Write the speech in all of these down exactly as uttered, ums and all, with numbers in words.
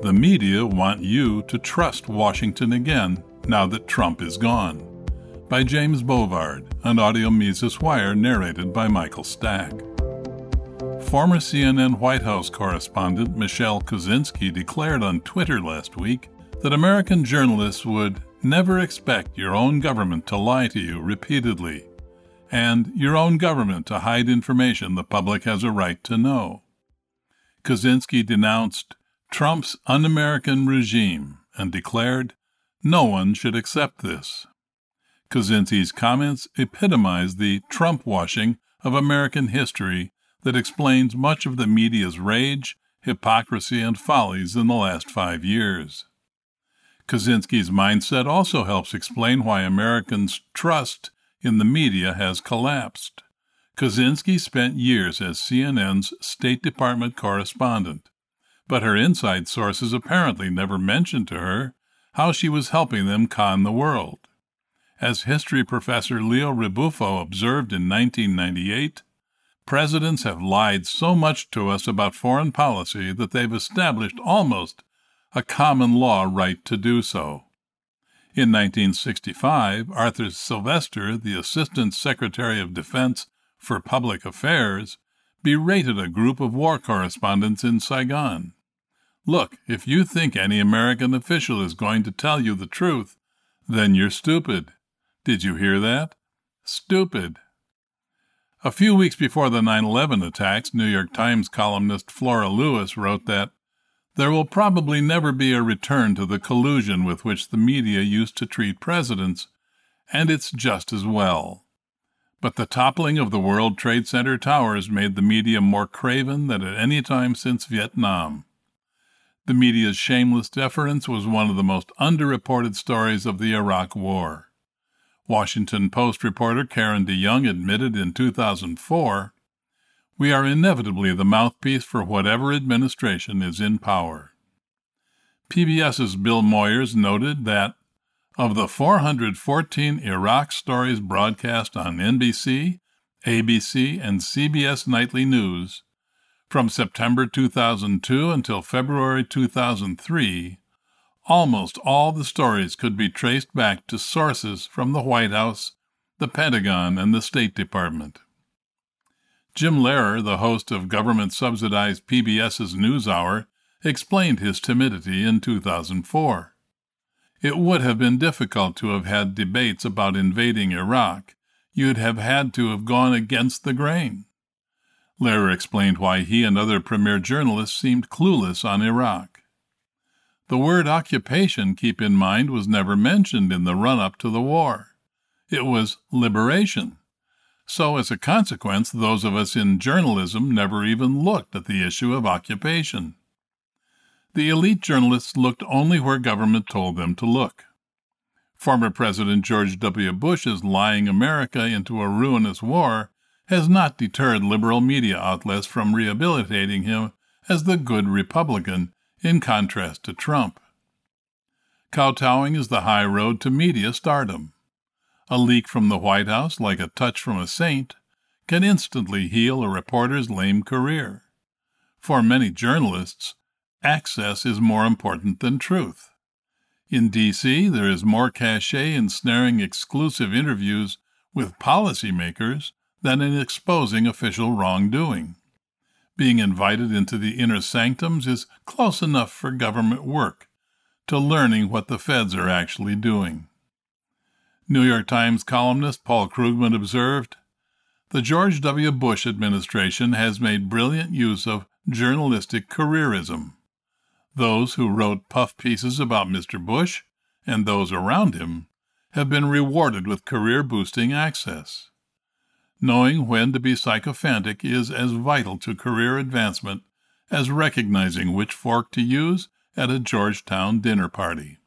the media want you to trust Washington again now that Trump is gone. By James Bovard, an audio Mises Wire narrated by Michael Stack. Former C N N White House correspondent Michelle Kosinski declared on Twitter last week that American journalists would never expect your own government to lie to you repeatedly, and your own government to hide information the public has a right to know. Kosinski denounced Trump's un-American regime and declared, "No one should accept this." Kosinski's comments epitomize the Trump washing of American history that explains much of the media's rage, hypocrisy, and follies in the last five years. Kosinski's mindset also helps explain why Americans' trust in the media has collapsed. Kosinski spent years as C N N's State Department correspondent, but her inside sources apparently never mentioned to her how she was helping them con the world. As history professor Leo Rebuffo observed in nineteen ninety-eight, presidents have lied so much to us about foreign policy that they've established almost a common law right to do so. In nineteen sixty-five, Arthur Sylvester, the Assistant Secretary of Defense for Public Affairs, berated a group of war correspondents in Saigon. "Look, if you think any American official is going to tell you the truth, then you're stupid. Did you hear that? Stupid." A few weeks before the nine eleven attacks, New York Times columnist Flora Lewis wrote that there will probably never be a return to the collusion with which the media used to treat presidents, and it's just as well. But the toppling of the World Trade Center towers made the media more craven than at any time since Vietnam. The media's shameless deference was one of the most underreported stories of the Iraq War. Washington Post reporter Karen DeYoung admitted in two thousand four, "We are inevitably the mouthpiece for whatever administration is in power." PBS's Bill Moyers noted that of the four hundred fourteen Iraq stories broadcast on N B C, A B C, and C B S Nightly News, from September two thousand two until February two thousand three, almost all the stories could be traced back to sources from the White House, the Pentagon, and the State Department. Jim Lehrer, the host of government-subsidized PBS's NewsHour, explained his timidity in two thousand four. It would have been difficult to have had debates about invading Iraq. You'd have had to have gone against the grain. Lehrer explained why he and other premier journalists seemed clueless on Iraq. The word occupation, keep in mind, was never mentioned in the run-up to the war. It was liberation. So, as a consequence, those of us in journalism never even looked at the issue of occupation. The elite journalists looked only where government told them to look. Former President George W. Bush's lying America into a ruinous war has not deterred liberal media outlets from rehabilitating him as the good Republican, in contrast to Trump. Kowtowing is the high road to media stardom. A leak from the White House, like a touch from a saint, can instantly heal a reporter's lame career. For many journalists, access is more important than truth. In D C, there is more cachet in snaring exclusive interviews with policymakers than in exposing official wrongdoing. Being invited into the inner sanctums is close enough for government work to learning what the feds are actually doing. New York Times columnist Paul Krugman observed, "The George W. Bush administration has made brilliant use of journalistic careerism. Those who wrote puff pieces about Mister Bush and those around him have been rewarded with career-boosting access. Knowing when to be sycophantic is as vital to career advancement as recognizing which fork to use at a Georgetown dinner party."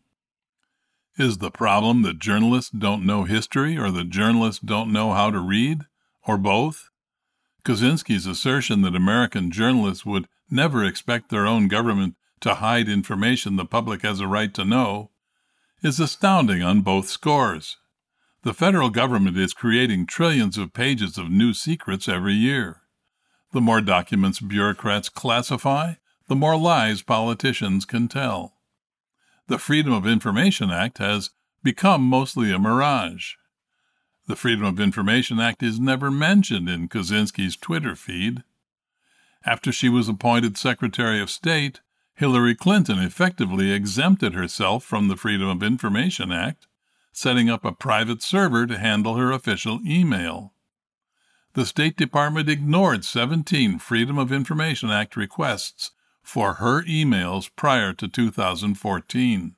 Is the problem that journalists don't know history or that journalists don't know how to read, or both? Kosinski's assertion that American journalists would never expect their own government to hide information the public has a right to know is astounding on both scores. The federal government is creating trillions of pages of new secrets every year. The more documents bureaucrats classify, the more lies politicians can tell. The Freedom of Information Act has become mostly a mirage. The Freedom of Information Act is never mentioned in Kaczynski's Twitter feed. After she was appointed Secretary of State, Hillary Clinton effectively exempted herself from the Freedom of Information Act, setting up a private server to handle her official email. The State Department ignored seventeen Freedom of Information Act requests for her emails prior to two thousand fourteen.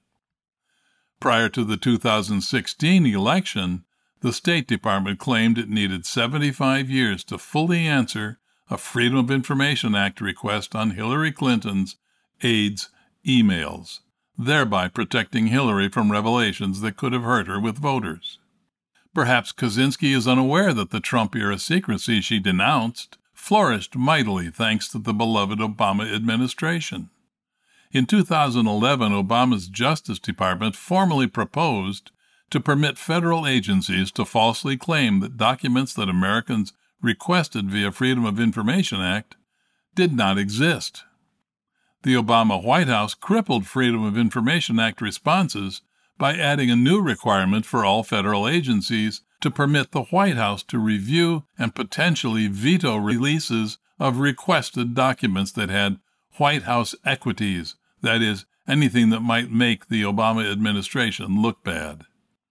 Prior to the two thousand sixteen election, the State Department claimed it needed seventy-five years to fully answer a Freedom of Information Act request on Hillary Clinton's aides' emails, thereby protecting Hillary from revelations that could have hurt her with voters. Perhaps Kaczynski is unaware that the Trump-era secrecy she denounced flourished mightily thanks to the beloved Obama administration. In two thousand eleven, Obama's Justice Department formally proposed to permit federal agencies to falsely claim that documents that Americans requested via Freedom of Information Act did not exist. The Obama White House crippled Freedom of Information Act responses by adding a new requirement for all federal agencies to permit the White House to review and potentially veto releases of requested documents that had White House equities, that is, anything that might make the Obama administration look bad.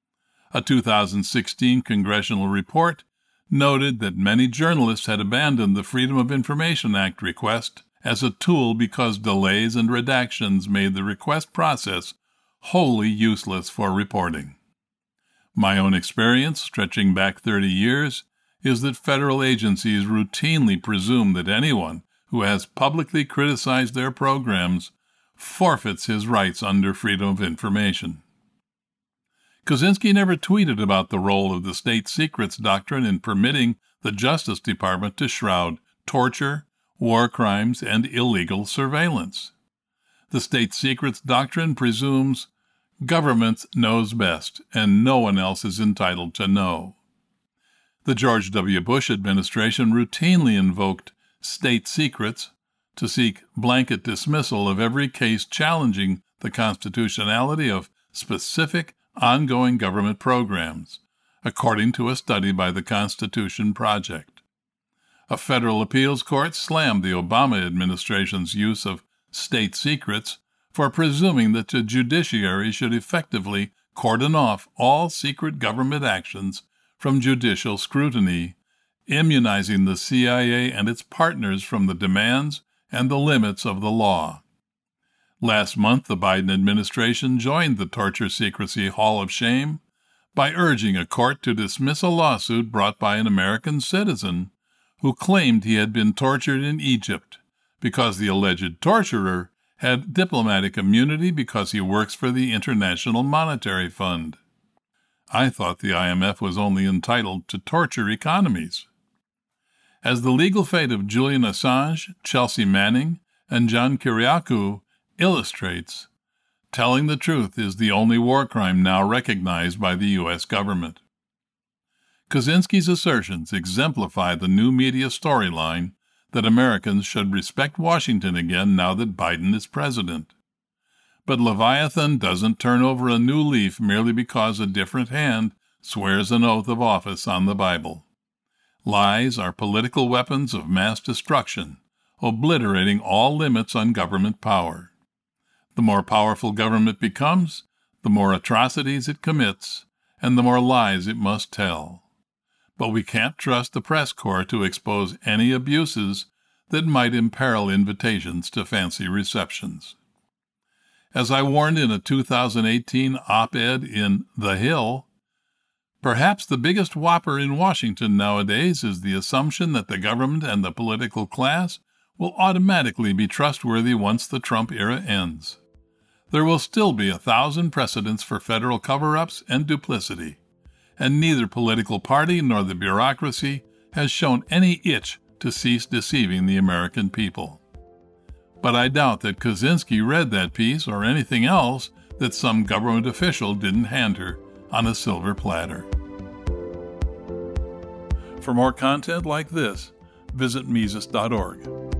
A two thousand sixteen congressional report noted that many journalists had abandoned the Freedom of Information Act request as a tool because delays and redactions made the request process wholly useless for reporting. My own experience, stretching back thirty years, is that federal agencies routinely presume that anyone who has publicly criticized their programs forfeits his rights under Freedom of Information. Kaczynski never tweeted about the role of the state secrets doctrine in permitting the Justice Department to shroud torture, war crimes, and illegal surveillance. The state secrets doctrine presumes government knows best, and no one else is entitled to know. The George W. Bush administration routinely invoked state secrets to seek blanket dismissal of every case challenging the constitutionality of specific ongoing government programs, according to a study by the Constitution Project. A federal appeals court slammed the Obama administration's use of state secrets for presuming that the judiciary should effectively cordon off all secret government actions from judicial scrutiny, immunizing the C I A and its partners from the demands and the limits of the law. Last month, the Biden administration joined the Torture Secrecy Hall of Shame by urging a court to dismiss a lawsuit brought by an American citizen who claimed he had been tortured in Egypt because the alleged torturer had diplomatic immunity because he works for the International Monetary Fund. I thought the I M F was only entitled to torture economies. As the legal fate of Julian Assange, Chelsea Manning, and John Kiriakou illustrates, telling the truth is the only war crime now recognized by the U S government. Kaczynski's assertions exemplify the new media storyline that Americans should respect Washington again now that Biden is president. But Leviathan doesn't turn over a new leaf merely because a different hand swears an oath of office on the Bible. Lies are political weapons of mass destruction, obliterating all limits on government power. The more powerful government becomes, the more atrocities it commits, and the more lies it must tell. But we can't trust the press corps to expose any abuses that might imperil invitations to fancy receptions. As I warned in a two thousand eighteen op-ed in The Hill, perhaps the biggest whopper in Washington nowadays is the assumption that the government and the political class will automatically be trustworthy once the Trump era ends. There will still be a thousand precedents for federal cover-ups and duplicity, and neither political party nor the bureaucracy has shown any itch to cease deceiving the American people. But I doubt that Kaczynski read that piece or anything else that some government official didn't hand her on a silver platter. For more content like this, visit Mises dot org.